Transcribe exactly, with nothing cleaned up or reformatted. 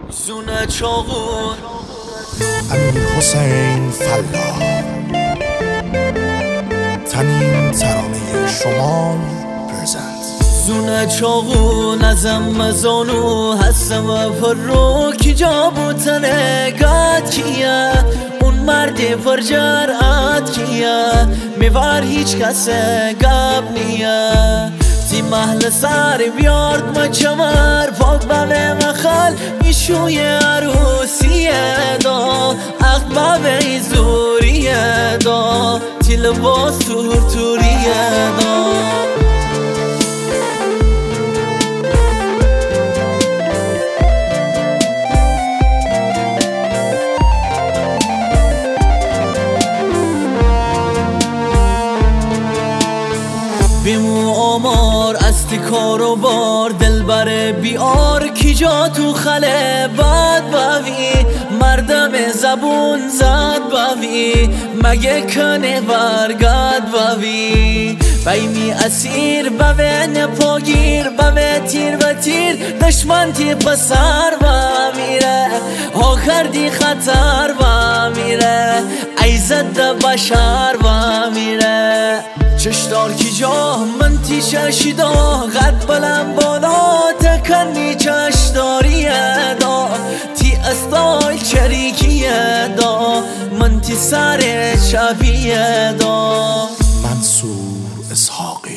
زونه چاقون امیر حسین فلاح تنین ترانه شمال پرزنت. زونه چاقون ازم مزانو هستم و پر رو کی جا بوتنه گاد کیه اون مرد پر جرأت کیه میوار هیچ کسه گب نیه تی محل سر بیارد ما چمر پاک بله مخل میشوی عروسیه دا اخت بابه زوریه دا تی لباس تور توریه دا بیمو آمار استی کارو بار دل بره بیار کی جا تو خله بد باوی مردم زبون زد باوی مگه کنه برگد باوی بیمی اسیر بوه نپاگیر بوه تیر و تیر دشمن تی پسر با میره ها کردی خطر با میره ایزد بشر با میره چشدار کی جا من تی چشیدا قد بلند بالا تکنی چشداریه دا تی استایل چریکیه دا من تی سر شبیه دا منصور اسحاقی